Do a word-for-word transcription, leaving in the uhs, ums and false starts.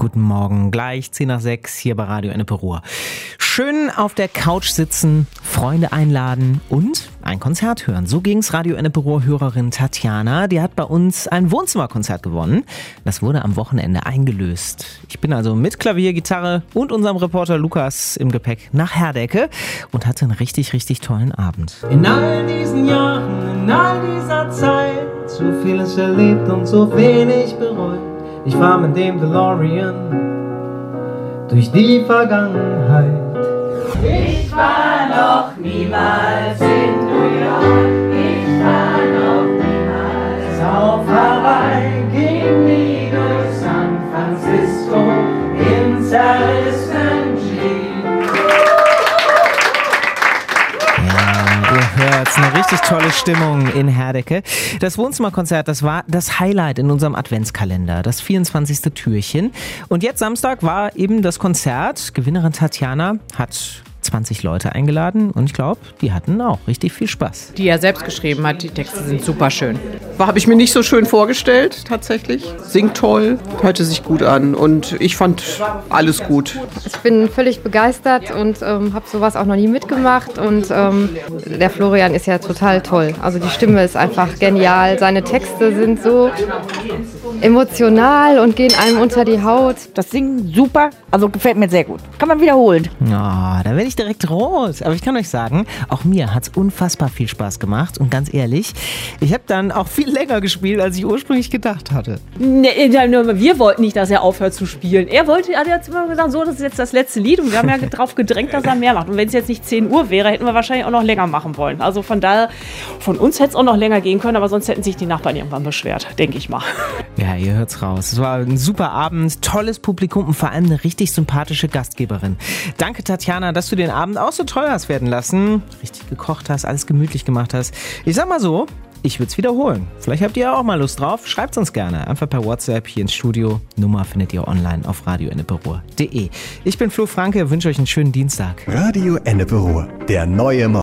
guten Morgen. Gleich zehn nach sechs hier bei Radio Ennepe Ruhr. Schön auf der Couch sitzen, Freunde einladen und ein Konzert hören. So ging's Radio Ennepe Ruhr-Hörerin Tatjana. Die hat bei uns ein Wohnzimmerkonzert gewonnen. Das wurde am Wochenende eingelöst. Ich bin also mit Klavier, Gitarre und unserem Reporter Lukas im Gepäck nach Herdecke und hatte einen richtig, richtig tollen Abend. In all diesen Jahren, in all dieser Zeit, so vieles erlebt und so wenig bereut. Ich war mit dem DeLorean durch die Vergangenheit. Ich war noch niemals in New York, ich war noch niemals auf Hawaii, ging nie durch San Francisco in zerrissenen Jeans. Ihr hört's, eine richtig tolle Stimmung in Herdecke. Das Wohnzimmerkonzert, das war das Highlight in unserem Adventskalender, das vierundzwanzigste Türchen. Und jetzt Samstag war eben das Konzert. Gewinnerin Tatjana hat zwanzig Leute eingeladen und ich glaube, die hatten auch richtig viel Spaß. Die er selbst geschrieben hat, die Texte sind super schön. Habe ich mir nicht so schön vorgestellt, tatsächlich. Singt toll, hörte sich gut an und ich fand alles gut. Ich bin völlig begeistert und ähm, habe sowas auch noch nie mitgemacht und ähm, der Florian ist ja total toll. Also die Stimme ist einfach genial, seine Texte sind so emotional und gehen einem unter die Haut. Das Singen super, also gefällt mir sehr gut. Kann man wiederholen. Oh, da werde ich direkt rot. Aber ich kann euch sagen, auch mir hat es unfassbar viel Spaß gemacht. Und ganz ehrlich, ich habe dann auch viel länger gespielt, als ich ursprünglich gedacht hatte. Nee, wir wollten nicht, dass er aufhört zu spielen. Er wollte, er hat jetzt immer gesagt, so, das ist jetzt das letzte Lied. Und wir haben ja darauf gedrängt, dass er mehr macht. Und wenn es jetzt nicht zehn Uhr wäre, hätten wir wahrscheinlich auch noch länger machen wollen. Also von daher, von uns hätte es auch noch länger gehen können, aber sonst hätten sich die Nachbarn irgendwann beschwert, denke ich mal. Ja, ihr hört's raus. Es war ein super Abend, tolles Publikum und vor allem eine richtig sympathische Gastgeberin. Danke, Tatjana, dass du den Abend auch so toll hast werden lassen. Richtig gekocht hast, alles gemütlich gemacht hast. Ich sag mal so, ich würde es wiederholen. Vielleicht habt ihr auch mal Lust drauf. Schreibt's uns gerne. Einfach per WhatsApp hier ins Studio. Nummer findet ihr online auf radio ennepe ruhr punkt de. Ich bin Flo Franke, wünsche euch einen schönen Dienstag. Radio Ennepe Ruhr, der neue Morgen.